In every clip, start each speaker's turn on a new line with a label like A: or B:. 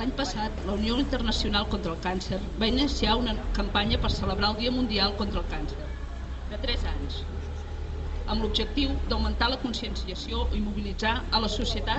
A: L'any passat, la Unió Internacional contra el Càncer va iniciar una campanya per celebrar el Dia Mundial contra el Càncer, de 3 anys, amb l'objectiu d'augmentar la conscienciació i mobilitzar a la societat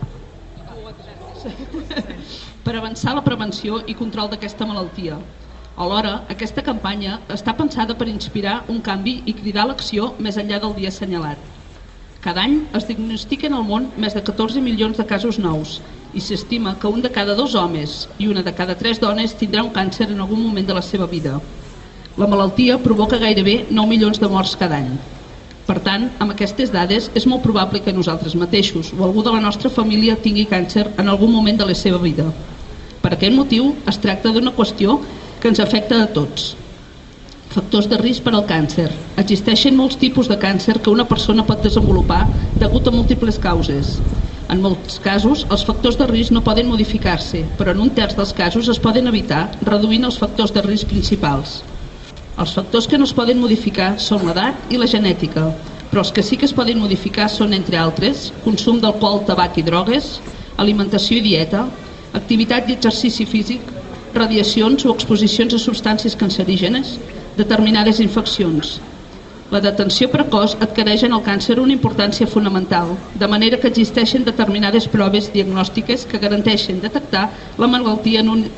A: per avançar la prevenció i control d'aquesta malaltia. Alhora, aquesta campanya està pensada per inspirar un canvi i cridar l'acció més enllà del dia assenyalat. Cada any es diagnostiquen al món més de 14 milions de casos nous i s'estima que un de cada 2 homes i una de cada 3 dones tindrà un càncer en algun moment de la seva vida. La malaltia provoca gairebé 9 milions de morts cada any. Per tant, amb aquestes dades és molt probable que nosaltres mateixos o algú de la nostra família tingui càncer en algun moment de la seva vida. Per aquest motiu es tracta d'una qüestió que ens afecta a tots. Factors de risc per al càncer. Existeixen molts tipus de càncer que una persona pot desenvolupar degut a múltiples causes. En molts casos, els factors de risc no poden modificar-se, però en un terç dels casos es poden evitar reduint els factors de risc principals. Els factors que no es poden modificar són l'edat i la genètica, però els que sí que es poden modificar són, entre altres, consum d'alcohol, tabac i drogues, alimentació i dieta, activitat i exercici físic, radiacions o exposicions a substàncies cancerígenes, determinades infeccions. La detenció precoç adquireix en el càncer una importància fonamental, de manera que existeixen determinades proves diagnòstiques que garanteixen detectar la malaltia en un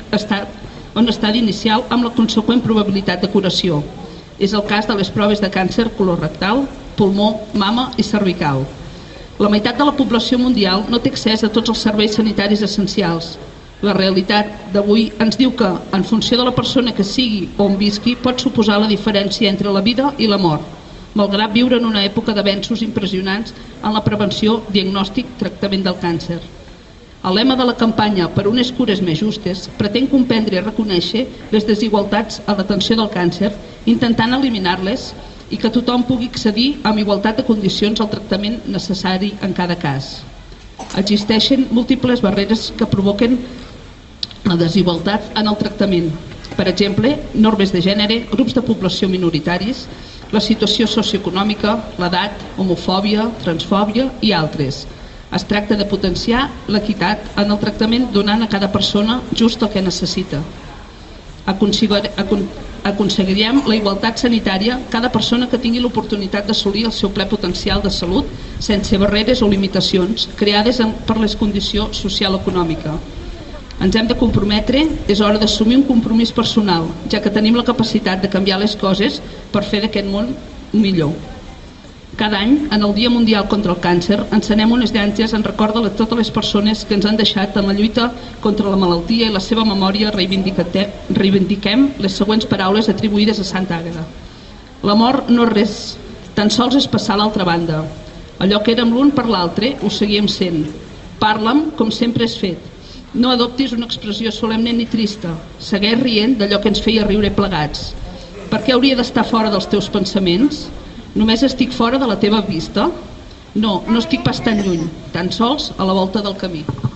A: estadi inicial amb la conseqüent probabilitat de curació. És el cas de les proves de càncer colorectal, pulmó, mama i cervical. La meitat de la població mundial no té accés a tots els serveis sanitaris essencials. La realitat d'avui ens diu que, en funció de la persona que sigui o on visqui, pot suposar la diferència entre la vida i la mort, malgrat viure en una època d'avenços impressionants en la prevenció, diagnòstic i tractament del càncer. El lema de la campanya Per unes cures més justes pretén comprendre i reconèixer les desigualtats a l'atenció del càncer, intentant eliminar-les i que tothom pugui accedir amb igualtat de condicions al tractament necessari en cada cas. Existeixen múltiples barreres que provoquen la desigualtat en el tractament. Per exemple, normes de gènere, grups de població minoritaris, la situació socioeconòmica, l'edat, homofòbia, transfòbia i altres. Es tracta de potenciar l'equitat en el tractament donant a cada persona just el que necessita. Aconseguirem la igualtat sanitària cada persona que tingui l'oportunitat d'assolir el seu ple potencial de salut sense barreres o limitacions creades per la condició social-econòmica. Ens hem de comprometre, és hora d'assumir un compromís personal, ja que tenim la capacitat de canviar les coses per fer d'aquest món millor. Cada any, en el Dia Mundial contra el Càncer, encenem unes llances en record de totes les persones que ens han deixat en la lluita contra la malaltia i la seva memòria reivindiquem les següents paraules atribuïdes a Santa Àgueda. La mort no és res, tan sols és passar a l'altra banda. Allò que érem l'un per l'altre ho seguim sent. Parla'm com sempre has fet. No adoptis una expressió solemne ni trista. Segueix rient d'allò que ens feia riure plegats. Per què hauria d'estar fora dels teus pensaments? Només estic fora de la teva vista? No, no estic pas tan lluny, tan sols a la volta del camí.